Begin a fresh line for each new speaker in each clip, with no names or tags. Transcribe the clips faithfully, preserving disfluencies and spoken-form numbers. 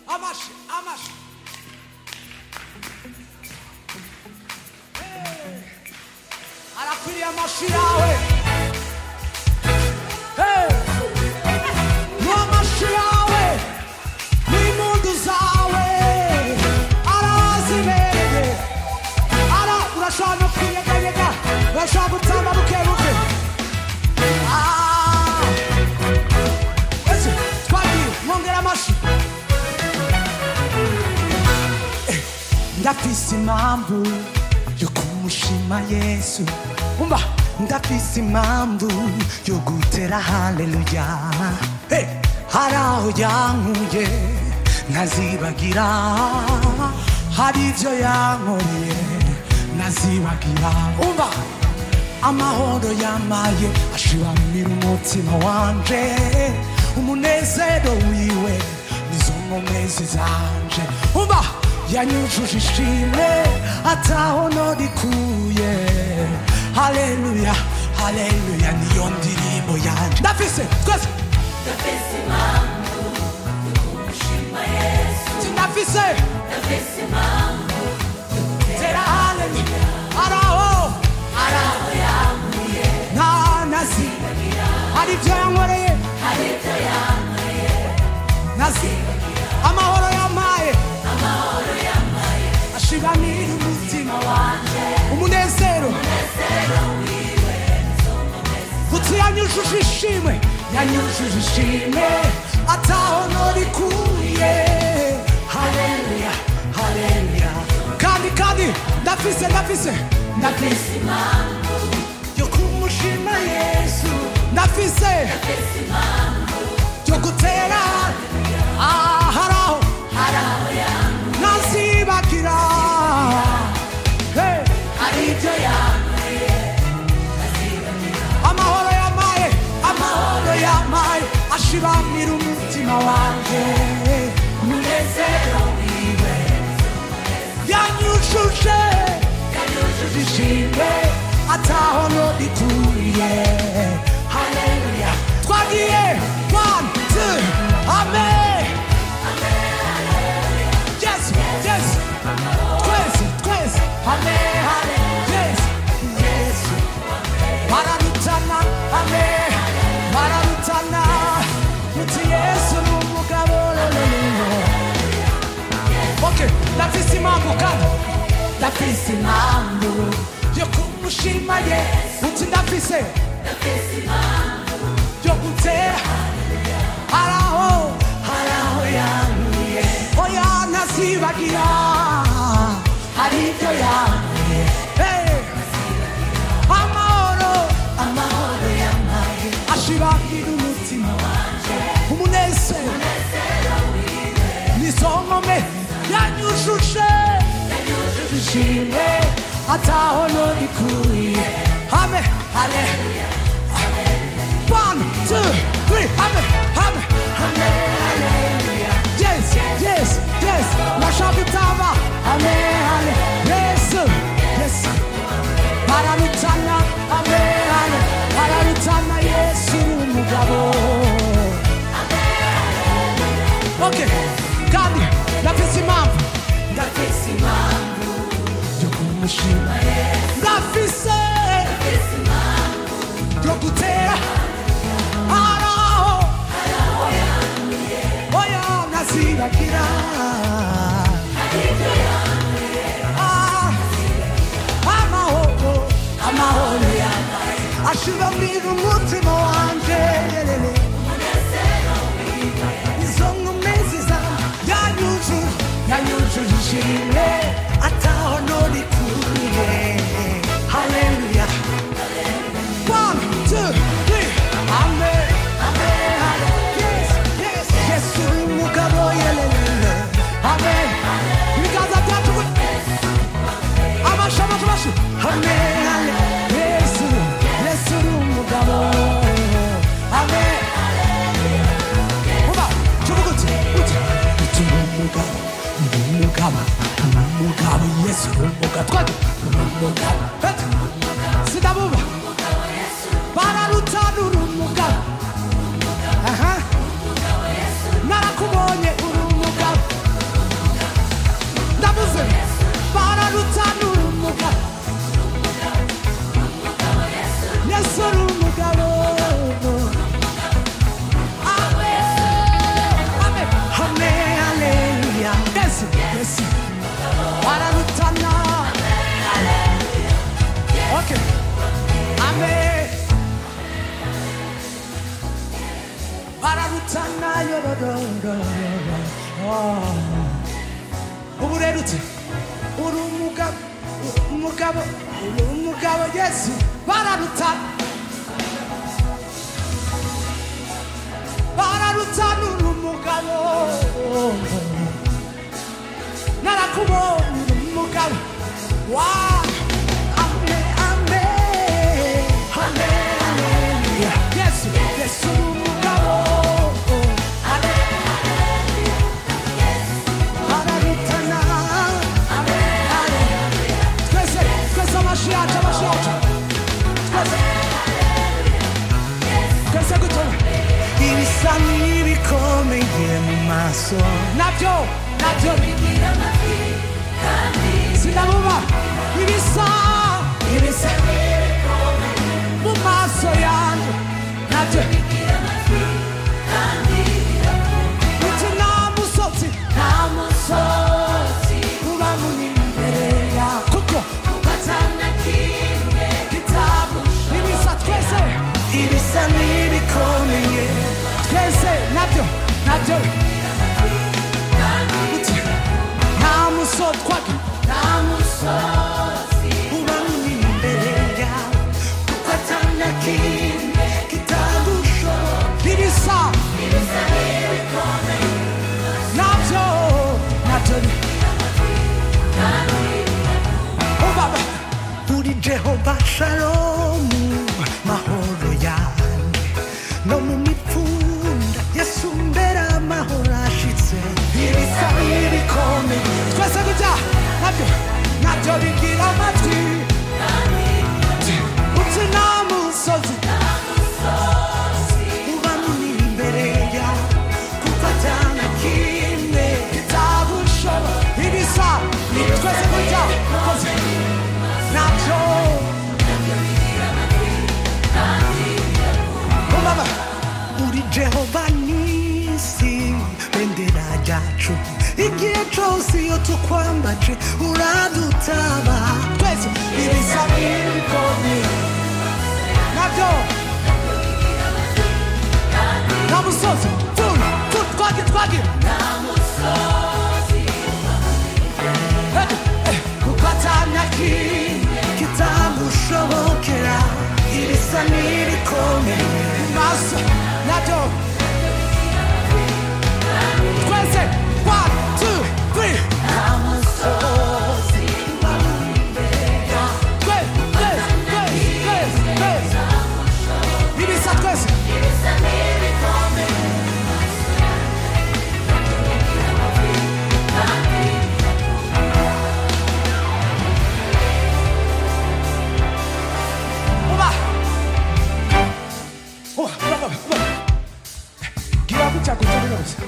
Amashi, amashi. Hey. Arakwiriye amashi yawe. Hey. Mu amashi yawe. Mu impundu zawe. Arazibereye. Ara urashaka no kwiyeganyega. Urashaka gutamba buke buke. Ah. Ese twagiye mwongera amashi. Ndafise impamvu yo kumushima Yesu. Umva ndafise impamvu yo gutera haleluya. Hey, haraho yankuye ntazibagira, hari ibyo yankoreye ntazibagira. Umva amahoro yamaye ashibamira umutima wanje, umunezero wiwe nizo nkomezi zanje. Umva yanyujuje ishimwe ataho norikuye. Haleluya, haleluya niyo ndirimbo yanje. Ndafise twese
ndafise impamvu yo kumushima Yesu.
Ndafise
ndafise impamvu
tera haleluya. Araho
araho yankuye
nta nazibagira, hari ibyo yankoreye
hari ibyo yankoreye
nazibagira. Amahoro yamaye
amahoro yamaye
ashibamira umutima
wanje,
umunezero
umunezero wiwe nizo nkomezi.
Kuti yanyujuje ishimwe, yanyujuje ishimwe ataho norikuye. Haleluya, haleluya. Kandi kandi ndafise ndafise
ndafise impamvu
yo kumushima Yesu. Ndafise
ndafise impamvu
yo gutera ah haraho
haraho yankuye
nazibagira. Hey,
hari ibyo yankoreye ntazibagira.
amahoro yamaye amahoro yamaye ashibamira umutima wanje,
umunezero wiwe
yanyujuje
yanyujuje
ishimwe ataho norikuye. Haleluya. Twagiye one two amen. Yes yes twese twese amen amen. Yes yes bararutana amen bararutana. Muti Yesu n'umugabo. Okay, ndafise impamvu kandi ndafise impamvu yo kumushima Yesu. Uti ndafise
ndafise impamvu
yo gutera haraho haraho yankuye. Oya ntazibagira, hari ibyo yankuye. Hey, amahoro
amahoro yamaye
ashibamira umutima wanje, umunezero
umunezero wiwe
nizo nkome. Yanyujuje
yanyujuje
ishimwe ataho norikuye. Amen, haleluya. One, two, three, amen, amen, amen, haleluya. Yes, yes, yes. Nashaka gutamba. Amen, haleluya. Yesu, Yesu. Bararutana, amen, haleluya. Bararutana Yesu n'umugabo. Okay, kandi ndafise impamvu
ndafise impamvu
yo kumushima
Yesu.
ndafise
ndafise impamvu
yo gutera haraho
haraho yankuye
oya ntazibagira.
hari ibyo yankoreye
Ah, amahoro
amahoro yamaye
ashibamira umutima wanje.
umunezero wiwe
Izo nkomezi zanjye yanyujuje yanyujuje ishimwe ataho norikuye. Haleluya. One, two, three. Amen. Amen. Yes, yes, yes. Umugabo yelelele. Amen. Ibiganza byacu. Amashi, amashi, amashi. Amen. Amen. Yesu, Yesu umugabo. Amen. Uba, tuvuga uti, uti, uti umugabo, umugabo, umugabo, Yesu umugabo. Twende. Umugabo. Eti. Sidabumva. Bararutana uri umugabo. Aha. Narakubonye uri umugabo. ubu rero uti uri umugabo umugabo uri umugabo Yesu bararuta bararuta uri umugabo narakubonye uri umugabo wa ame ame ame Yesu Yesu umugabo
ibisa n'ibikomeye mu maso
nabyo nabyo
bigira amatwi kandi
sinabuba ibisa
ibisa n'ibikomeye
mu maso yanjye nabyo
bigira amatwi kandi birakumva
uti nta musozi
nta musozi
uba muri imbere yawe kuko
kuko atana kimwe kitabusha
ibisa twese
ibisa n'ibikomeye
twese nabyo nabyo uti nta musozi twagi
nta musozi
uba muri imbere yawe
kuko atana kimwe kitabusha
ibisa
ibisa n'ibikomeye
nabyo nabyo oh baba
uri Jehova Shalomu mahoro yanjye no mu mipfunda Yesu mbera amahoro ashitse ibisa n'ibikomeye
twese gujya nabyo nabyo bigira amatwi uti nta musozi
uba muri imbere yawe kuko atana kimwe
kitabushobora ibisa twese gujya koze nabyo oh baba
uri Jehova Nisi bendera ryacu igihe cyose iyo tukwambaje uradutaba
twese ibisa n'ibikomeye nabyo nta musozi turi turi twagi twagi kuko atana kimwe
kitagushobokera ibisa n'ibikomeye
maso nabyo twese one two three
amusozi
twese twese twese twese ibisa twese uba oh baba baba gira kucha kucha kucha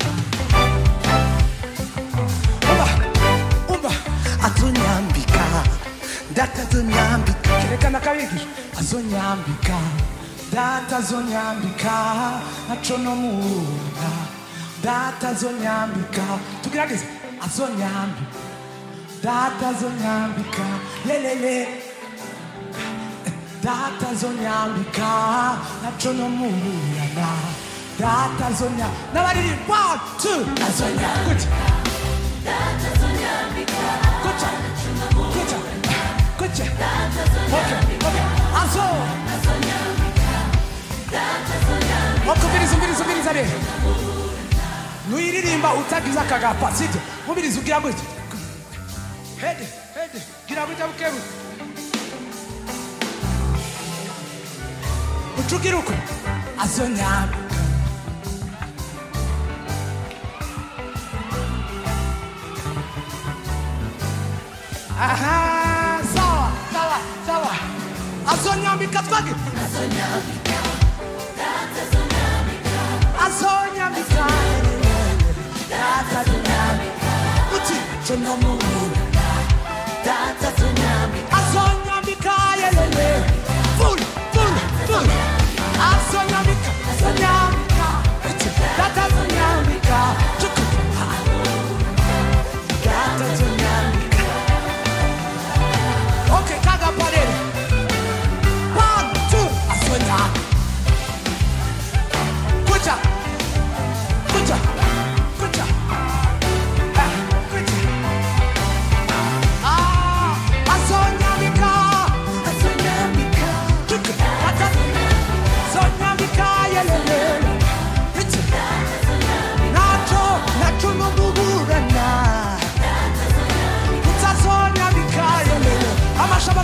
uba uba
atonyambika data atonyambika
kerekana kabiri azonyambika data azonyambika naco no munda data azonyambika tugerageze azonyambika data azonyambika lelele data azonyambika naco no munda data azonya n'abariri one two azonyambika kucha kucha kucha okay okay azo okubiriza umbiriza umbiriza rero nuyiririmba utagize akagapa sibyo mubiriza ugira gutya hede hede gira gutya bukebu ucugira uko azonyambika aha sawa sawa sawa azonyambika twage azonyambika azonyambika uti chonomu
data atonyambika
azonyambika yelele full full full azonyambika azonyambika uti data azonyambika chuku
data atonyambika
okay kaga parere one two azonyambika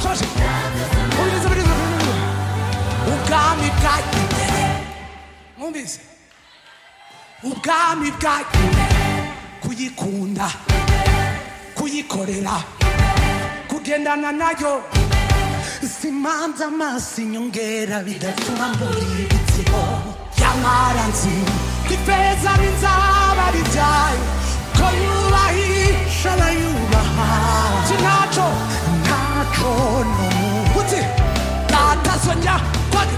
bashoje ubiriza ubiriza ubwami bwaje mwumvise ubwami bwaje kuyikunda kuyikorera kugendana nayo
simanza amaso inyongera bidatuma mbura ibitsibo
yamaranzi ifeza n'inzaba bibyaye ko yubahisha abayubaha sinaco ntaco no uti datazonya kwage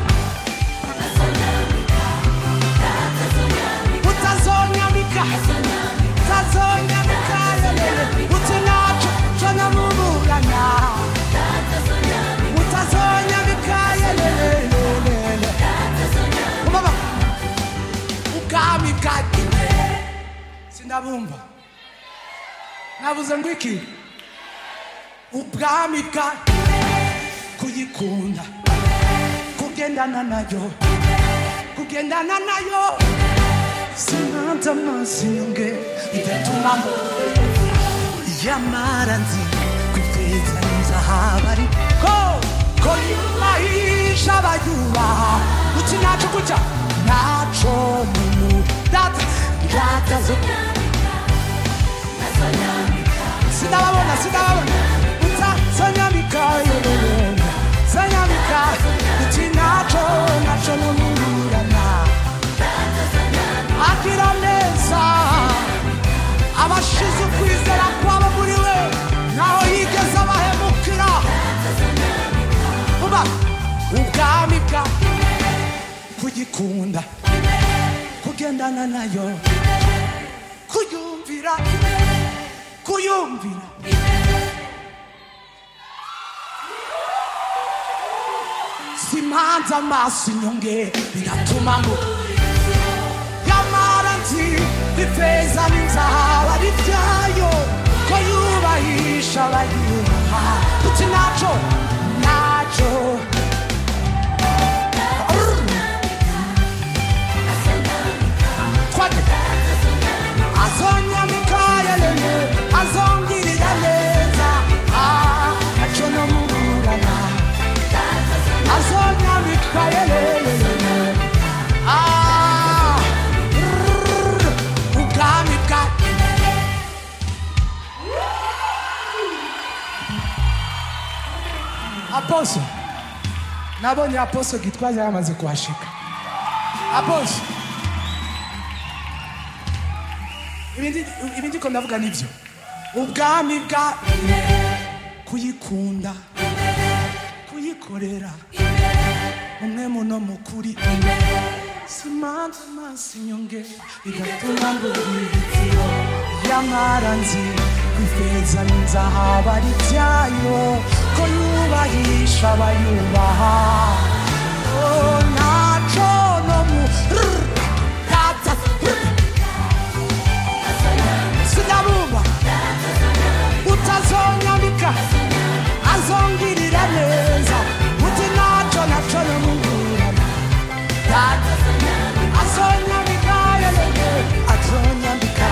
utazonyamika utazonyamika uti naco cona muburana utazonyamika ubaba ubwami bwaje sindabumva nabuze ngo iki ubwami bwaje kuyikunda kugendana nayo kugendana nayo
simanza amaso inyongera bidatuma yamara nzi kwifeza n'inzahabu ariko
ko yubahisha abayubaha uti naco kuja naco mumu data data zo sidababona sidababona uta sonyamika yelelele sonyamika uti naco naco mumurana akira neza abashize ukwizera kwabo muri we naho yigeze abahemukira uba ubwami bwa kuyikunda kugendana nayo kuyumvira kuyumvira simanza amaso inyongera bigatuma ngo yamaranzi ifeza n'inzahabu ari byayo ko yubahisha abayubaha uti naco naco azonyamika yelele azongirira neza naco no muburana azonyamika yelele ubwami bwaje Apostle nabonye Apostle Gitwaza yamaze kuhashika Apostle ibindi ibindi ko ndavuga nivyo ubwami bwa kuyikunda kuyikorera umwe muno mukuri simanza amaso inyongera bigatuma mbura ibitsibo yamaranzi kwifeza n'inzahabu ari byayo ko yubahisha abayubaha oh naco no mu data sidabumva utazonyamika azongirira neza uti naco naco no muburana data azonyamika yelele azonyamika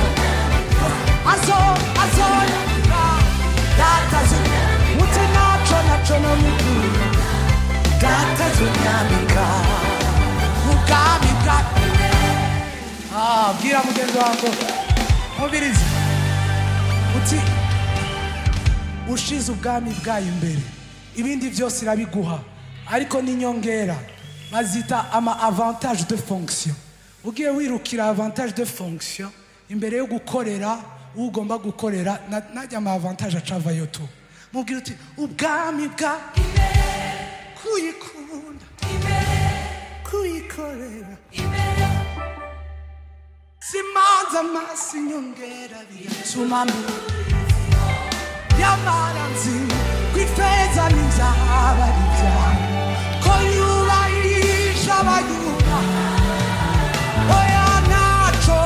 azo azonyamika data uti naco naco no muburana data azonyamika ubwami bwaje ah bwira mugenzi wangu mubirizi uti ushize ubwami bwayo imbere ibindi byose irabiguha ariko n'inyongera bazita ama avantage de fonction ugiye wirukira avantage de fonction imbere yo gukorera ugomba gukorera najya ama avantage acavayo tu mubwira uti ubwami bwa kuyikunda kuyikorera simanza amaso inyongera bigatuma yamaranzi kwifeza n'inzahabu ari byayo ko yubahisha abayubaha oya naco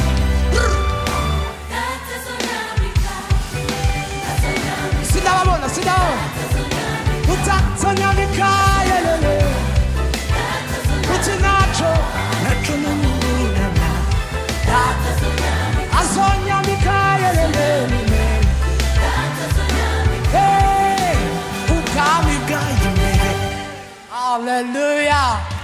sidababona sidababona utazonyamika yelele uti naco naco n'umuburana azonyamika yelele Hallelujah.